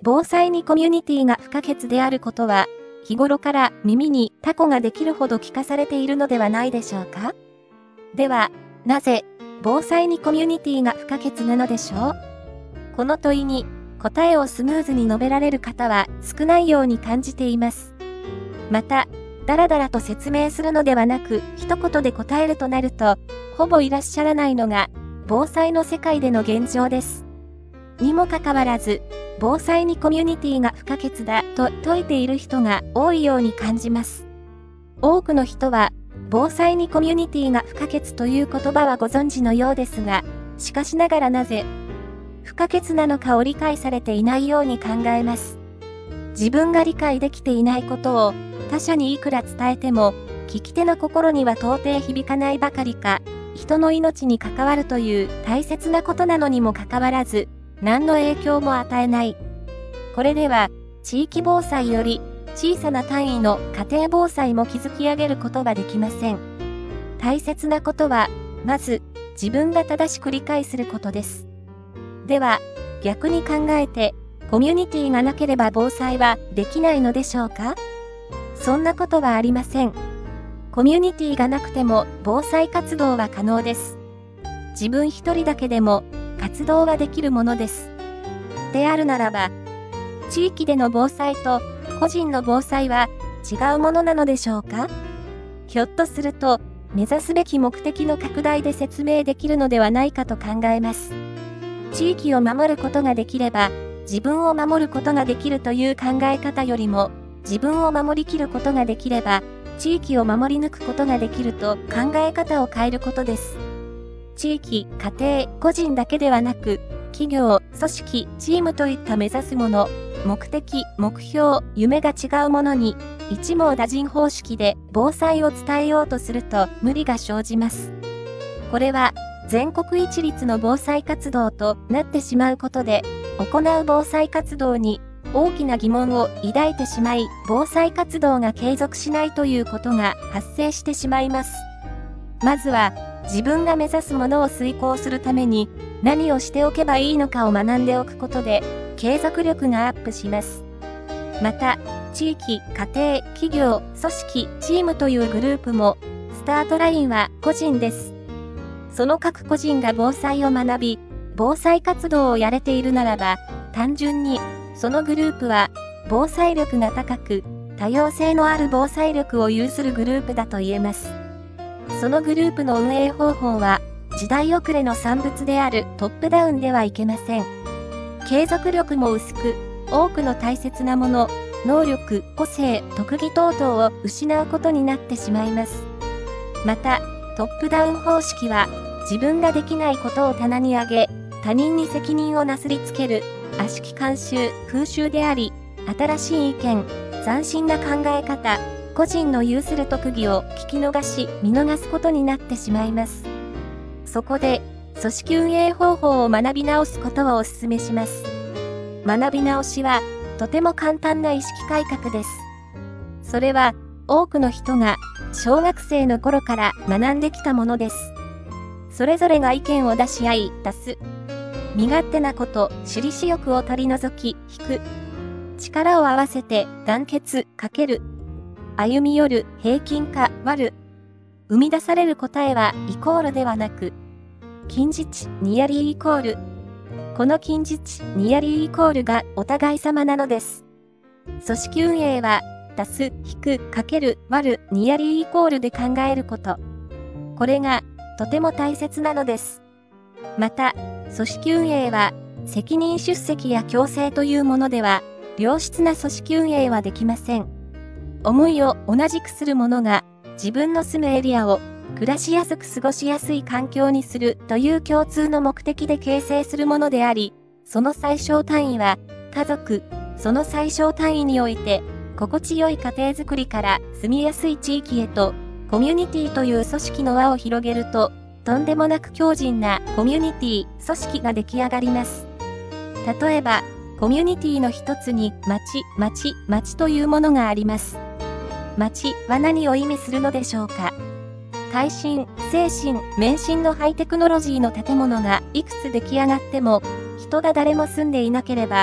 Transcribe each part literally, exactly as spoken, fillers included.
防災にコミュニティが不可欠であることは、日頃から耳にタコができるほど聞かされているのではないでしょうか？では、なぜ、防災にコミュニティが不可欠なのでしょう？この問いに、答えをスムーズに述べられる方は少ないように感じています。また、だらだらと説明するのではなく、一言で答えるとなると、ほぼいらっしゃらないのが、防災の世界での現状です。にもかかわらず、防災にコミュニティが不可欠だと説いている人が多いように感じます。多くの人は、防災にコミュニティが不可欠という言葉はご存知のようですが、しかしながらなぜ、不可欠なのかを理解されていないように考えます。自分が理解できていないことを他者にいくら伝えても、聞き手の心には到底響かないばかりか、人の命に関わるという大切なことなのにもかかわらず、何の影響も与えない。これでは、地域防災より小さな単位の家庭防災も築き上げることができません。大切なことは、まず、自分が正しく理解することです。では、逆に考えて、コミュニティがなければ防災はできないのでしょうか？そんなことはありません。コミュニティがなくても防災活動は可能です。自分一人だけでも活動はできるものです。であるならば、地域での防災と個人の防災は違うものなのでしょうか？ひょっとすると、目指すべき目的の拡大で説明できるのではないかと考えます。地域を守ることができれば、自分を守ることができるという考え方よりも、自分を守りきることができれば、地域を守り抜くことができると考え方を変えることです。地域、家庭、個人だけではなく、企業、組織、チームといった目指すもの、目的、目標、夢が違うものに、一網打尽方式で防災を伝えようとすると無理が生じます。これは、全国一律の防災活動となってしまうことで、行う防災活動に大きな疑問を抱いてしまい、防災活動が継続しないということが発生してしまいます。まずは、自分が目指すものを遂行するために何をしておけばいいのかを学んでおくことで、継続力がアップします。また、地域、家庭、企業、組織、チームというグループも、スタートラインは個人です。その各個人が防災を学び、防災活動をやれているならば、単純に、そのグループは、防災力が高く、多様性のある防災力を有するグループだと言えます。そのグループの運営方法は、時代遅れの産物であるトップダウンではいけません。継続力も薄く、多くの大切なもの、能力、個性、特技等々を失うことになってしまいます。また、トップダウン方式は、自分ができないことを棚に上げ、他人に責任をなすりつける、悪しき慣習、風習であり、新しい意見、斬新な考え方、個人の有する特技を聞き逃し、見逃すことになってしまいます。そこで、組織運営方法を学び直すことをお勧めします。学び直しは、とても簡単な意識改革です。それは、多くの人が、小学生の頃から学んできたものです。それぞれが意見を出し合い、出す。身勝手なこと、私利私欲を取り除き、引く。力を合わせて、団結、かける。歩み寄る、平均化、割る。生み出される答えは、イコールではなく、近似値、ニアリーイコール。この近似値、ニアリーイコールがお互い様なのです。組織運営は、足す、引く、かける、割る、ニアリーイコールで考えること。これが、とても大切なのです。また、組織運営は、責任出席や強制というものでは、良質な組織運営はできません。思いを同じくする者が、自分の住むエリアを、暮らしやすく過ごしやすい環境にするという共通の目的で形成するものであり、その最小単位は、家族、その最小単位において、心地よい家庭づくりから住みやすい地域へと、コミュニティという組織の輪を広げると、とんでもなく強靭なコミュニティ、組織が出来上がります。例えば、コミュニティの一つに町、町、町というものがあります。町は何を意味するのでしょうか。耐震、精神、免震のハイテクノロジーの建物がいくつ出来上がっても、人が誰も住んでいなければ、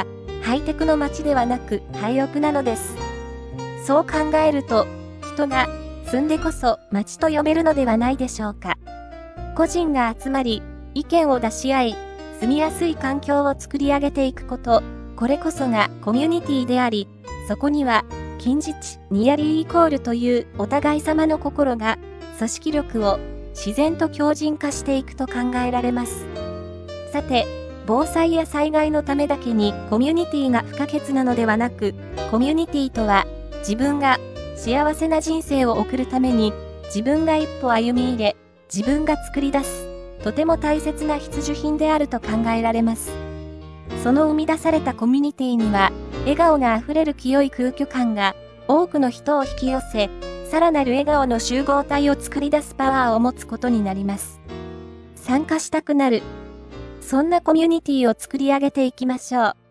ハイテクの街ではなく廃屋なのです。そう考えると、人が住んでこそ街と呼べるのではないでしょうか。個人が集まり、意見を出し合い、住みやすい環境を作り上げていくこと、これこそがコミュニティであり、そこには、近似値、ニアリーイコールというお互い様の心が、組織力を自然と強靭化していくと考えられます。さて、防災や災害のためだけにコミュニティが不可欠なのではなく、コミュニティとは、自分が幸せな人生を送るために、自分が一歩歩み入れ、自分が作り出す、とても大切な必需品であると考えられます。その生み出されたコミュニティには、笑顔があふれる清い空虚感が、多くの人を引き寄せ、さらなる笑顔の集合体を作り出すパワーを持つことになります。参加したくなる。そんなコミュニティを作り上げていきましょう。